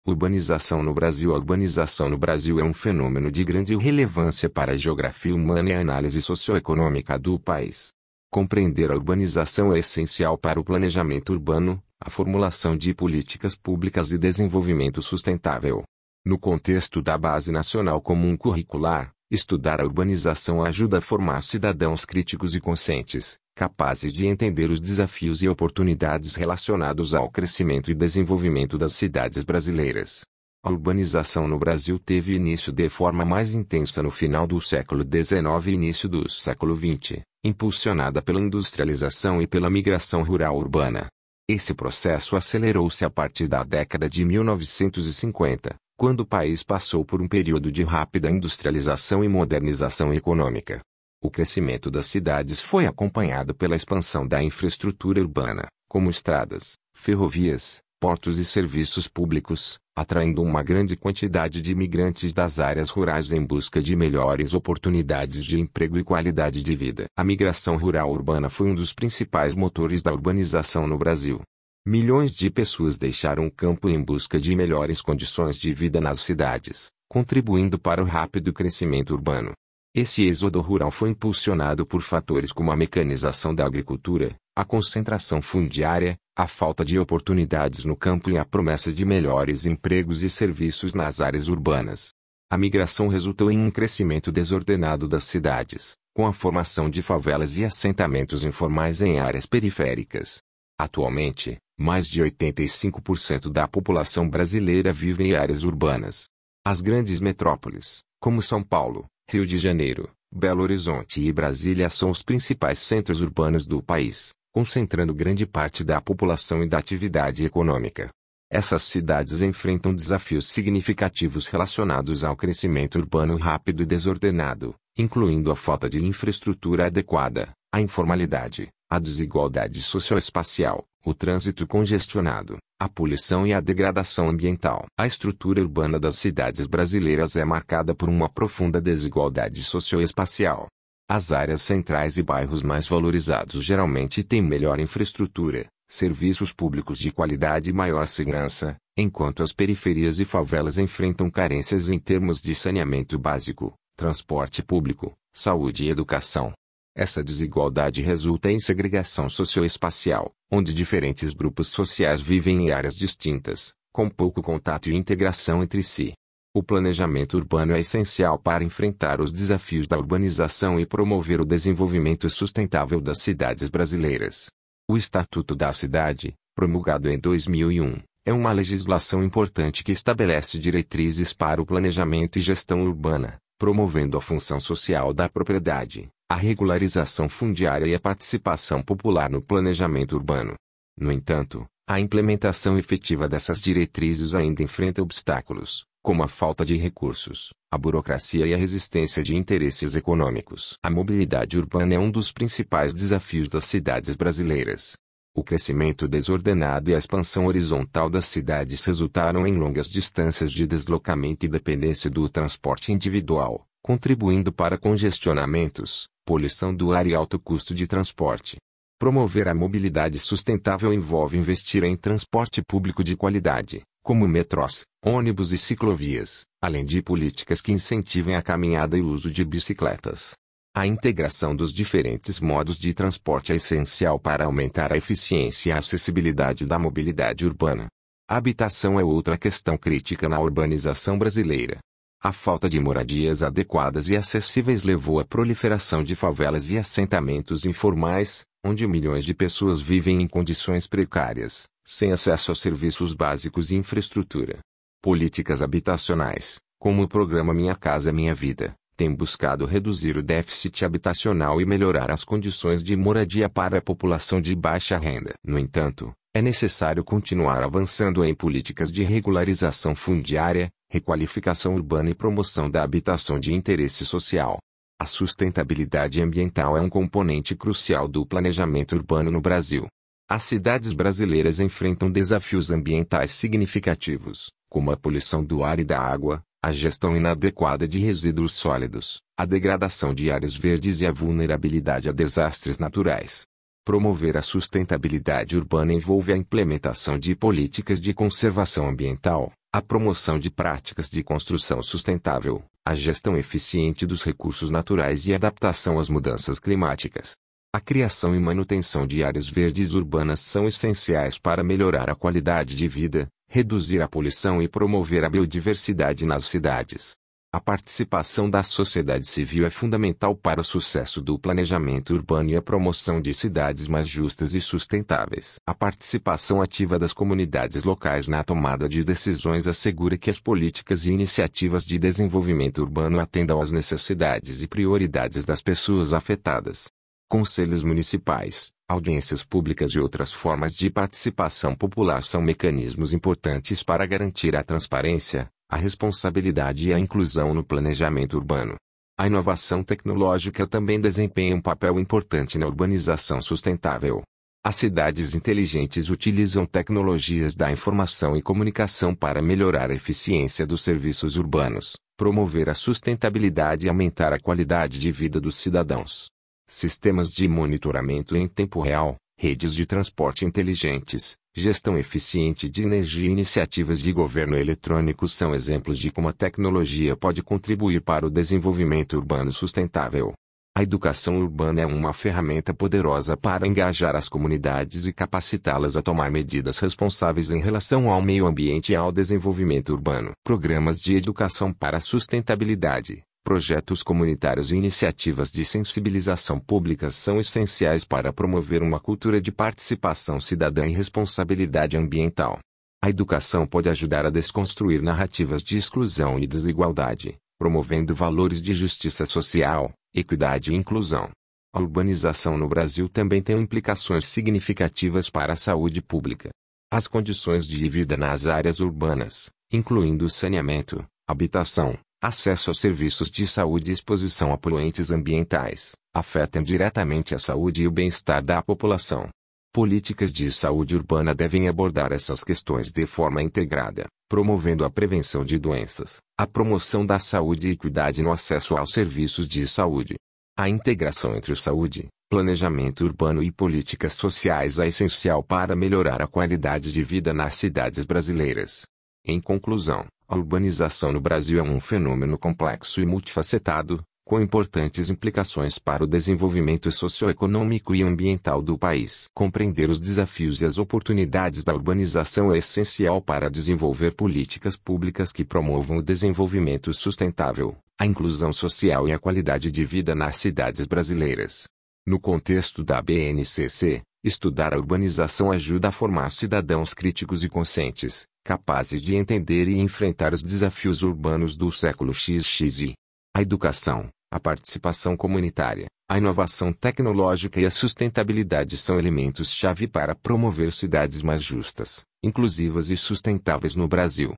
Urbanização no Brasil. A urbanização no Brasil é um fenômeno de grande relevância para a geografia humana e a análise socioeconômica do país. Compreender a urbanização é essencial para o planejamento urbano, a formulação de políticas públicas e desenvolvimento sustentável. No contexto da Base Nacional Comum Curricular, estudar a urbanização ajuda a formar cidadãos críticos e conscientes, capazes de entender os desafios e oportunidades relacionados ao crescimento e desenvolvimento das cidades brasileiras. A urbanização no Brasil teve início de forma mais intensa no final do século XIX e início do século XX, impulsionada pela industrialização e pela migração rural urbana. Esse processo acelerou-se a partir da década de 1950, quando o país passou por um período de rápida industrialização e modernização econômica. O crescimento das cidades foi acompanhado pela expansão da infraestrutura urbana, como estradas, ferrovias, portos e serviços públicos, atraindo uma grande quantidade de imigrantes das áreas rurais em busca de melhores oportunidades de emprego e qualidade de vida. A migração rural urbana foi um dos principais motores da urbanização no Brasil. Milhões de pessoas deixaram o campo em busca de melhores condições de vida nas cidades, contribuindo para o rápido crescimento urbano. Esse êxodo rural foi impulsionado por fatores como a mecanização da agricultura, a concentração fundiária, a falta de oportunidades no campo e a promessa de melhores empregos e serviços nas áreas urbanas. A migração resultou em um crescimento desordenado das cidades, com a formação de favelas e assentamentos informais em áreas periféricas. Atualmente, mais de 85% da população brasileira vive em áreas urbanas. As grandes metrópoles, como São Paulo, Rio de Janeiro, Belo Horizonte e Brasília são os principais centros urbanos do país, concentrando grande parte da população e da atividade econômica. Essas cidades enfrentam desafios significativos relacionados ao crescimento urbano rápido e desordenado, incluindo a falta de infraestrutura adequada, a informalidade, a desigualdade socioespacial, o trânsito congestionado, a poluição e a degradação ambiental. A estrutura urbana das cidades brasileiras é marcada por uma profunda desigualdade socioespacial. As áreas centrais e bairros mais valorizados geralmente têm melhor infraestrutura, serviços públicos de qualidade e maior segurança, enquanto as periferias e favelas enfrentam carências em termos de saneamento básico, transporte público, saúde e educação. Essa desigualdade resulta em segregação socioespacial, onde diferentes grupos sociais vivem em áreas distintas, com pouco contato e integração entre si. O planejamento urbano é essencial para enfrentar os desafios da urbanização e promover o desenvolvimento sustentável das cidades brasileiras. O Estatuto da Cidade, promulgado em 2001, é uma legislação importante que estabelece diretrizes para o planejamento e gestão urbana, promovendo a função social da propriedade, a regularização fundiária e a participação popular no planejamento urbano. No entanto, a implementação efetiva dessas diretrizes ainda enfrenta obstáculos, como a falta de recursos, a burocracia e a resistência de interesses econômicos. A mobilidade urbana é um dos principais desafios das cidades brasileiras. O crescimento desordenado e a expansão horizontal das cidades resultaram em longas distâncias de deslocamento e dependência do transporte individual, contribuindo para congestionamentos, poluição do ar e alto custo de transporte. Promover a mobilidade sustentável envolve investir em transporte público de qualidade, como metrôs, ônibus e ciclovias, além de políticas que incentivem a caminhada e o uso de bicicletas. A integração dos diferentes modos de transporte é essencial para aumentar a eficiência e a acessibilidade da mobilidade urbana. A habitação é outra questão crítica na urbanização brasileira. A falta de moradias adequadas e acessíveis levou à proliferação de favelas e assentamentos informais, onde milhões de pessoas vivem em condições precárias, sem acesso a serviços básicos e infraestrutura. Políticas habitacionais, como o programa Minha Casa Minha Vida, têm buscado reduzir o déficit habitacional e melhorar as condições de moradia para a população de baixa renda. No entanto, é necessário continuar avançando em políticas de regularização fundiária, requalificação urbana e promoção da habitação de interesse social. A sustentabilidade ambiental é um componente crucial do planejamento urbano no Brasil. As cidades brasileiras enfrentam desafios ambientais significativos, como a poluição do ar e da água, a gestão inadequada de resíduos sólidos, a degradação de áreas verdes e a vulnerabilidade a desastres naturais. Promover a sustentabilidade urbana envolve a implementação de políticas de conservação ambiental, A promoção de práticas de construção sustentável, a gestão eficiente dos recursos naturais e a adaptação às mudanças climáticas. A criação e manutenção de áreas verdes urbanas são essenciais para melhorar a qualidade de vida, reduzir a poluição e promover a biodiversidade nas cidades. A participação da sociedade civil é fundamental para o sucesso do planejamento urbano e a promoção de cidades mais justas e sustentáveis. A participação ativa das comunidades locais na tomada de decisões assegura que as políticas e iniciativas de desenvolvimento urbano atendam às necessidades e prioridades das pessoas afetadas. Conselhos municipais, audiências públicas e outras formas de participação popular são mecanismos importantes para garantir a transparência, a responsabilidade e a inclusão no planejamento urbano. A inovação tecnológica também desempenha um papel importante na urbanização sustentável. As cidades inteligentes utilizam tecnologias da informação e comunicação para melhorar a eficiência dos serviços urbanos, promover a sustentabilidade e aumentar a qualidade de vida dos cidadãos. Sistemas de monitoramento em tempo real, redes de transporte inteligentes, gestão eficiente de energia e iniciativas de governo eletrônico são exemplos de como a tecnologia pode contribuir para o desenvolvimento urbano sustentável. A educação urbana é uma ferramenta poderosa para engajar as comunidades e capacitá-las a tomar medidas responsáveis em relação ao meio ambiente e ao desenvolvimento urbano. Programas de educação para a sustentabilidade, projetos comunitários e iniciativas de sensibilização públicas são essenciais para promover uma cultura de participação cidadã e responsabilidade ambiental. A educação pode ajudar a desconstruir narrativas de exclusão e desigualdade, promovendo valores de justiça social, equidade e inclusão. A urbanização no Brasil também tem implicações significativas para a saúde pública. As condições de vida nas áreas urbanas, incluindo saneamento, habitação, acesso a serviços de saúde e exposição a poluentes ambientais, afetam diretamente a saúde e o bem-estar da população. Políticas de saúde urbana devem abordar essas questões de forma integrada, promovendo a prevenção de doenças, a promoção da saúde e equidade no acesso aos serviços de saúde. A integração entre saúde, planejamento urbano e políticas sociais é essencial para melhorar a qualidade de vida nas cidades brasileiras. Em conclusão, a urbanização no Brasil é um fenômeno complexo e multifacetado, com importantes implicações para o desenvolvimento socioeconômico e ambiental do país. Compreender os desafios e as oportunidades da urbanização é essencial para desenvolver políticas públicas que promovam o desenvolvimento sustentável, a inclusão social e a qualidade de vida nas cidades brasileiras. No contexto da BNCC, estudar a urbanização ajuda a formar cidadãos críticos e conscientes, capazes de entender e enfrentar os desafios urbanos do século XX. A educação, a participação comunitária, a inovação tecnológica e a sustentabilidade são elementos-chave para promover cidades mais justas, inclusivas e sustentáveis no Brasil.